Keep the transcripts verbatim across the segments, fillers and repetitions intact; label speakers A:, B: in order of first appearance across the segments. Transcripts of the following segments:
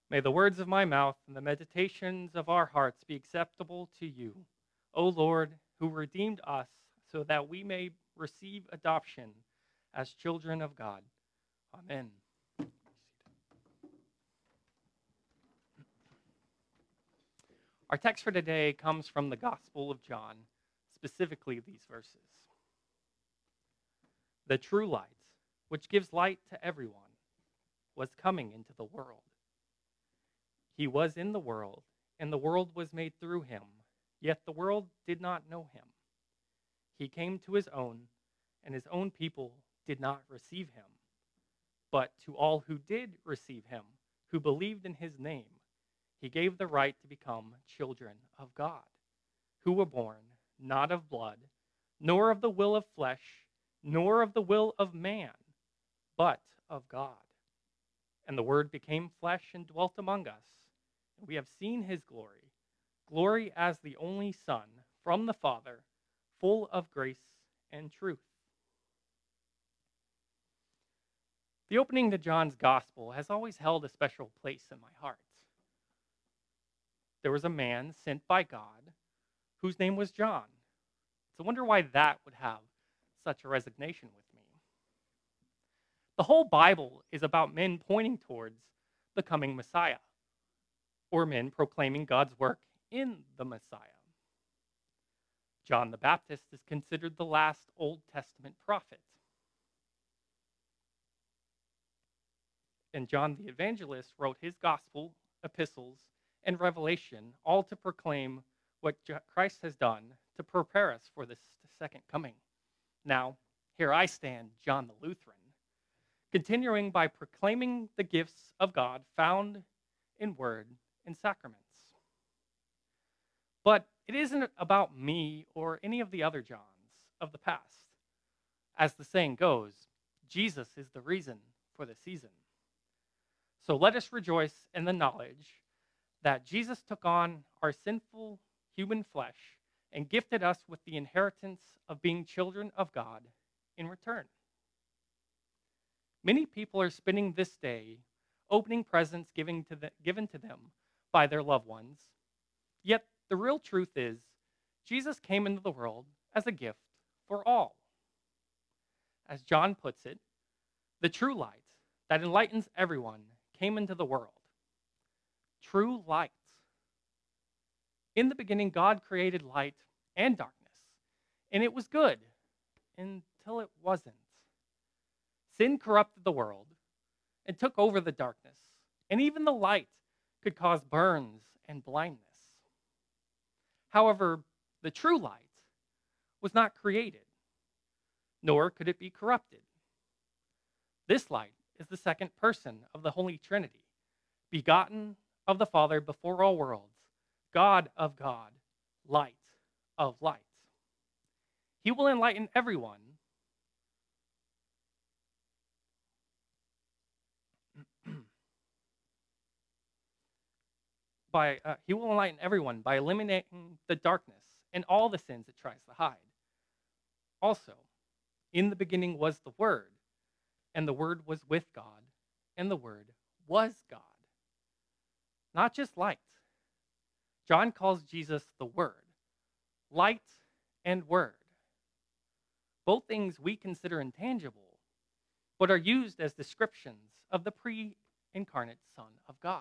A: May the words of my mouth and the meditations of our hearts be acceptable to you, O Lord, who redeemed us so that we may receive adoption as children of God. Amen. Our text for today comes from the Gospel of John, specifically these verses. The true light, which gives light to everyone, was coming into the world. He was in the world, and the world was made through him, yet the world did not know him. He came to his own, and his own people did not receive him. But to all who did receive him, who believed in his name, he gave the right to become children of God, who were born not of blood, nor of the will of flesh, nor of the will of man, but of God. And the Word became flesh and dwelt among us. And we have seen his glory, glory as the only Son from the Father, full of grace and truth. The opening to John's Gospel has always held a special place in my heart. There was a man sent by God whose name was John. It's a wonder why that would have such a resignation with me. The whole Bible is about men pointing towards the coming Messiah, or men proclaiming God's work in the Messiah. John the Baptist is considered the last Old Testament prophet. And John the Evangelist wrote his gospel, epistles, and Revelation, all to proclaim what Christ has done to prepare us for this second coming. Now, here I stand, John the Lutheran, continuing by proclaiming the gifts of God found in word and sacraments. But it isn't about me or any of the other Johns of the past. As the saying goes, Jesus is the reason for the season. So let us rejoice in the knowledge that Jesus took on our sinful human flesh and gifted us with the inheritance of being children of God in return. Many people are spending this day opening presents given to, the, given to them by their loved ones. Yet the real truth is, Jesus came into the world as a gift for all. As John puts it, the true light that enlightens everyone came into the world. True light. In the beginning, God created light and darkness, and it was good until it wasn't. Sin corrupted the world and took over the darkness, and even the light could cause burns and blindness. However, the true light was not created, nor could it be corrupted. This light is the second person of the Holy Trinity, begotten of the Father before all worlds, God of God, light of light. He will enlighten everyone by uh, he will enlighten everyone by eliminating the darkness and all the sins it tries to hide. Also, in the beginning was the Word, and the Word was with God, and the Word was God. Not just light. John calls Jesus the Word, light and Word. Both things we consider intangible, but are used as descriptions of the pre-incarnate Son of God.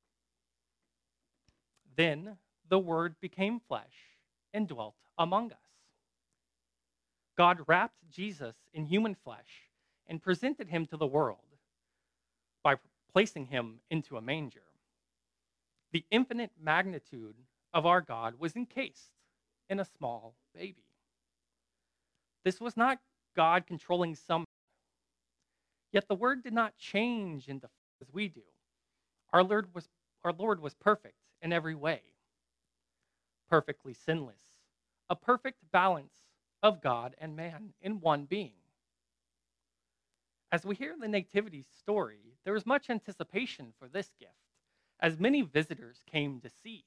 A: Then the Word became flesh and dwelt among us. God wrapped Jesus in human flesh and presented him to the world by placing him into a manger. The infinite magnitude of our God was encased in a small baby. This was not God controlling some, yet the Word did not change into as we do. Our Lord was, our Lord was perfect in every way, perfectly sinless, a perfect balance of God and man in one being. As we hear the Nativity story, there was much anticipation for this gift, as many visitors came to see.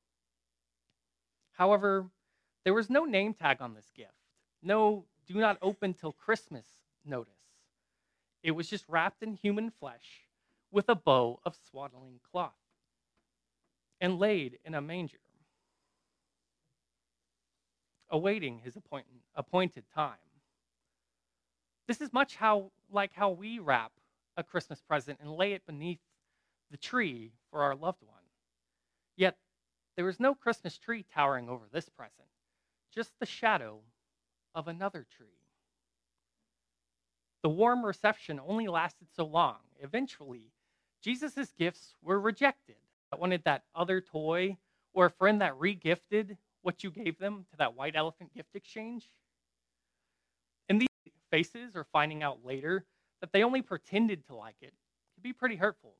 A: However, there was no name tag on this gift, no do not open till Christmas notice. It was just wrapped in human flesh with a bow of swaddling cloth. and laid in a manger, awaiting his appoint- appointed time. This is much how like how we wrap a Christmas present and lay it beneath the tree for our loved one. Yet there is no Christmas tree towering over this present, just the shadow of another tree. The warm reception only lasted so long. Eventually, Jesus' gifts were rejected. I wanted that other toy or a friend that re-gifted what you gave them to that white elephant gift exchange. And these faces, or finding out later that they only pretended to like it, could be pretty hurtful.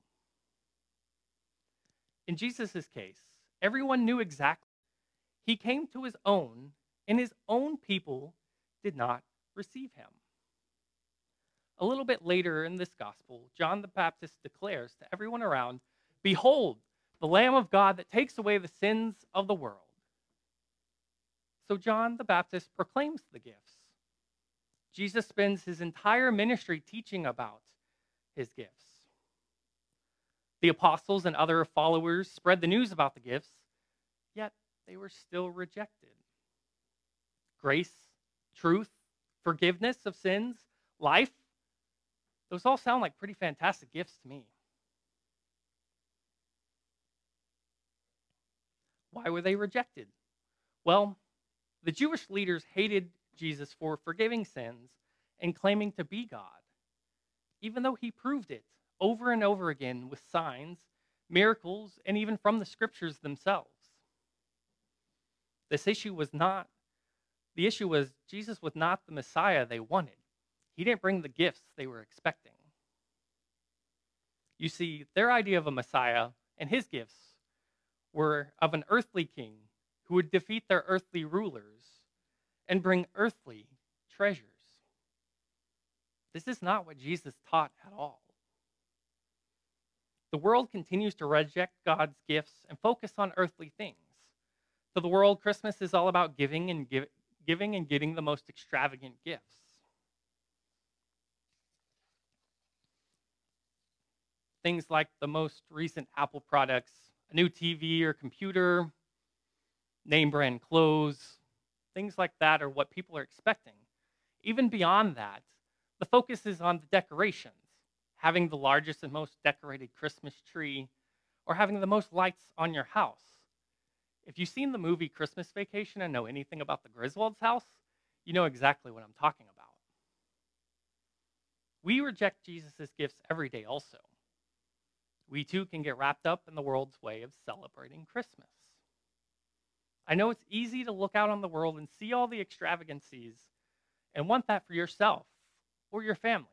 A: In Jesus' case, everyone knew exactly. He came to his own, and his own people did not receive him. A little bit later in this gospel, John the Baptist declares to everyone around, "Behold, the Lamb of God that takes away the sins of the world." So John the Baptist proclaims the gifts. Jesus spends his entire ministry teaching about his gifts. The apostles and other followers spread the news about the gifts, yet they were still rejected. Grace, truth, forgiveness of sins, life, those all sound like pretty fantastic gifts to me. Why were they rejected? Well, the Jewish leaders hated Jesus for forgiving sins and claiming to be God, even though he proved it over and over again with signs, miracles, and even from the scriptures themselves. This issue was not, the issue was Jesus was not the Messiah they wanted. He didn't bring the gifts they were expecting. You see, their idea of a Messiah and his gifts were of an earthly king who would defeat their earthly rulers and bring earthly treasures. This is not what Jesus taught at all. The world continues to reject God's gifts and focus on earthly things. To the world, Christmas is all about giving and give, giving and getting the most extravagant gifts. Things like the most recent Apple products, a new T V or computer, name brand clothes, things like that are what people are expecting. Even beyond that, the focus is on the decorations, having the largest and most decorated Christmas tree, or having the most lights on your house. If you've seen the movie Christmas Vacation and know anything about the Griswold's house, you know exactly what I'm talking about. We reject Jesus' gifts every day also. We too can get wrapped up in the world's way of celebrating Christmas. I know it's easy to look out on the world and see all the extravagancies and want that for yourself or your family.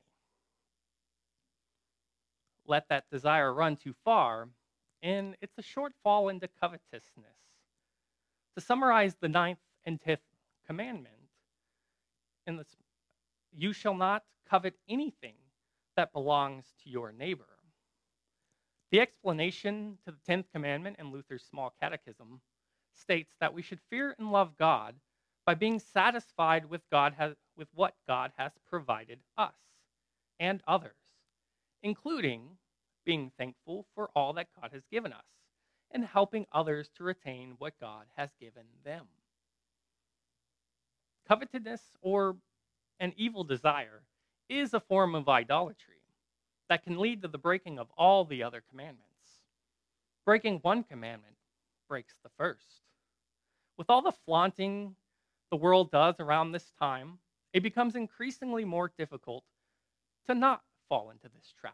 A: Let that desire run too far, and it's a short fall into covetousness. To summarize the ninth and tenth commandment, in this, you shall not covet anything that belongs to your neighbor. The explanation to the tenth commandment in Luther's Small Catechism states that we should fear and love God by being satisfied with God has, with what God has provided us and others, including being thankful for all that God has given us and helping others to retain what God has given them. Covetousness, or an evil desire, is a form of idolatry that can lead to the breaking of all the other commandments. Breaking one commandment breaks the first. With all the flaunting the world does around this time, it becomes increasingly more difficult to not fall into this trap.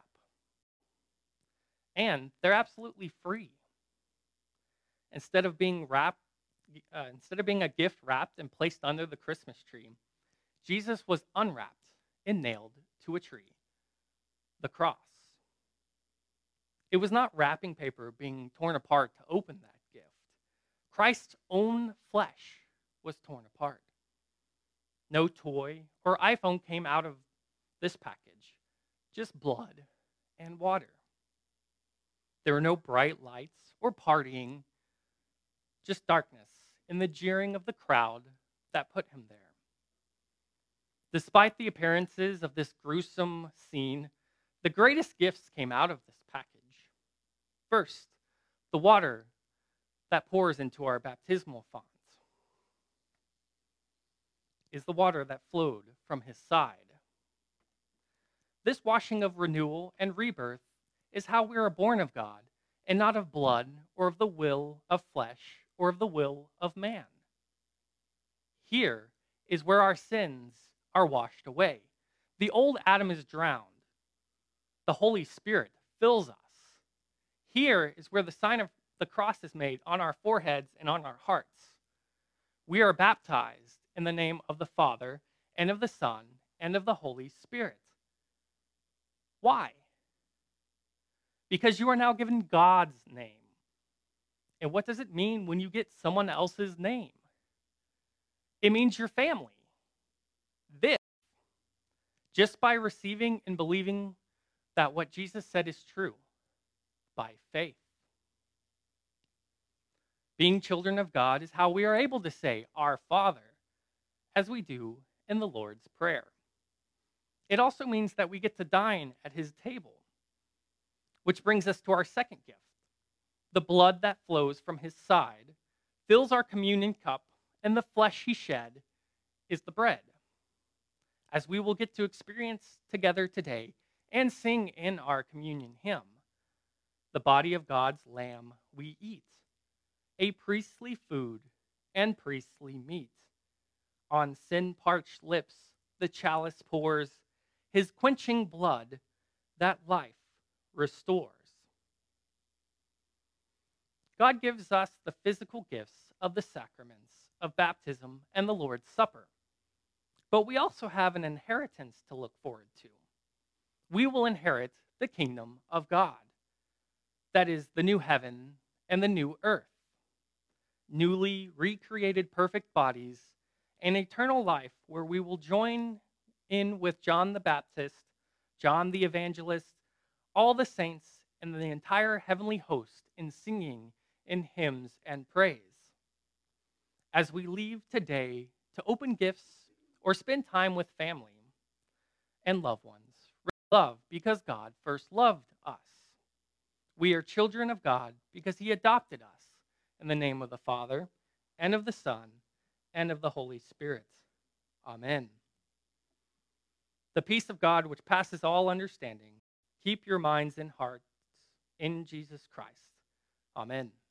A: And they're absolutely free. Instead of being wrapped, uh, instead of being a gift wrapped and placed under the Christmas tree, Jesus was unwrapped and nailed to a tree, the cross. It was not wrapping paper being torn apart to open that gift. Christ's own flesh was torn apart. No toy or iPhone came out of this package, just blood and water. There were no bright lights or partying, just darkness and the jeering of the crowd that put him there. Despite the appearances of this gruesome scene, the greatest gifts came out of this package. First, the water that pours into our baptismal fonts is the water that flowed from his side. This washing of renewal and rebirth is how we are born of God, and not of blood, or of the will of flesh, or of the will of man. Here is where our sins are washed away. The old Adam is drowned. The Holy Spirit fills us. Here is where the sign of the cross is made on our foreheads and on our hearts. We are baptized in the name of the Father, and of the Son, and of the Holy Spirit. Why? Because you are now given God's name. And what does it mean when you get someone else's name? It means your family. This, just by receiving and believing that what Jesus said is true, by faith. Being children of God is how we are able to say, Our Father, as we do in the Lord's Prayer. It also means that we get to dine at his table, which brings us to our second gift. The blood that flows from his side fills our communion cup, and the flesh he shed is the bread. As we will get to experience together today and sing in our communion hymn, the body of God's Lamb we eat, a priestly food and priestly meat. On sin-parched lips the chalice pours, his quenching blood that life restores. God gives us the physical gifts of the sacraments of baptism and the Lord's Supper. But we also have an inheritance to look forward to. We will inherit the kingdom of God. That is the new heaven and the new earth. Newly recreated perfect bodies and eternal life where we will join in with John the Baptist, John the Evangelist, all the saints, and the entire heavenly host in singing in hymns and praise. As we leave today to open gifts or spend time with family and loved ones, love because God first loved us. We are children of God because he adopted us in the name of the Father, and of the Son, and of the Holy Spirit. Amen. The peace of God, which passes all understanding, keep your minds and hearts in Jesus Christ. Amen.